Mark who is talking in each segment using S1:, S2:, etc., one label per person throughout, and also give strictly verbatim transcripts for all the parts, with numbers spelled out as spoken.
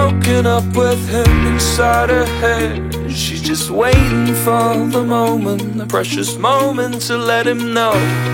S1: broken up with him inside her head. She's just waiting for the moment, the precious moment to let him know.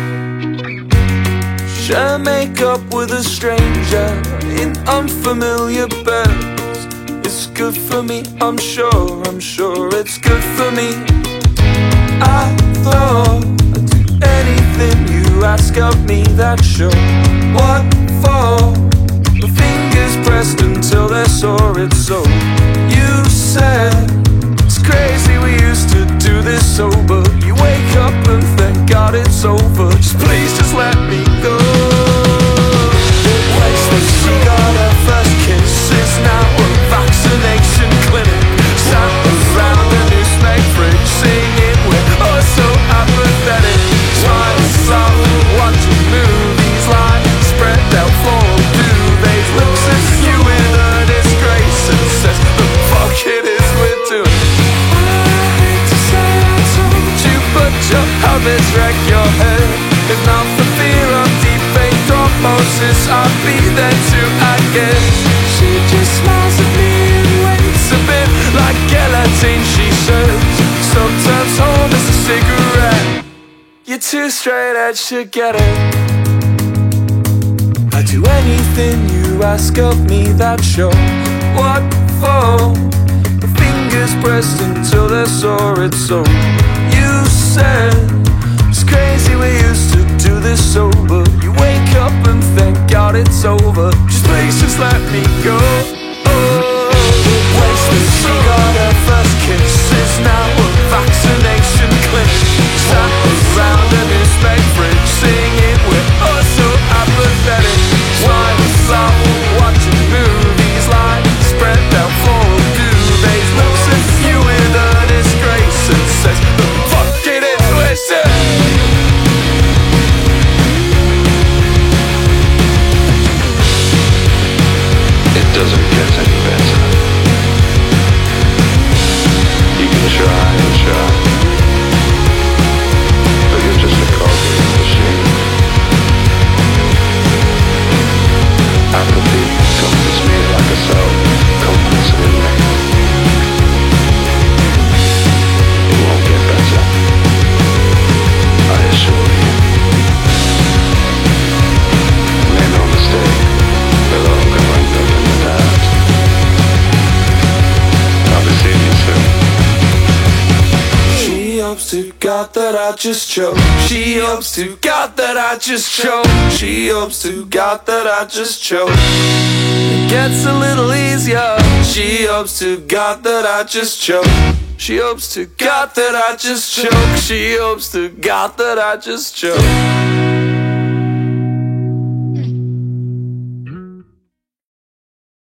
S1: Share makeup with a stranger in unfamiliar beds. It's good for me, I'm sure, I'm sure it's good for me. I thought I'd do anything you ask of me, that's sure. What for? My fingers pressed until they're sore, it's so. You said it's crazy we used to do this sober. You wake up and thank God it's over. Just please just let me go. The place where she got her first kiss is now a vaccination clinic. Sat around the newspaper fridge singing we're oh so apathetic. Twice laughing, watching movies like spread out for duvets. Looks at you with a disgrace and says the fuck it is we're doing. I hate to say I told you, but your habits wreck your head. If not for fear of deep vein thrombosis, I'd be there too, I guess. She just smiles at me and waits a bit like guillotine, she says. Sometimes home is a cigarette. You're too straight edge to get it. I'd do anything you ask of me, that's sure. What for? My fingers pressed until they're sore, it's so. You said it's crazy we used to do this sober. You wake up and thank God it's over. Just please just let me go. Oh, the place where she got her first kiss is now a vaccination clinic. Sat around a newspaper fridge singing we're oh so apathetic. Why laughing, watching movies like spread out for duvets. Looks at you with a disgrace and says the fuck it is we're doing.
S2: It doesn't get any better. You can try and try, but you're just a cog in the machine. Apathy comforts me like a soul comforts in me. It won't get better, I assure you. Make no mistake, we'll all go under the doubt. I'll be seeing you soon.
S1: She hopes to God that I just choke. She hopes to God that I just choke. She hopes to God that I just choke. It gets a little easier. She hopes to God that I just choke. She hopes to God that I just choke. She hopes to God that I just choke.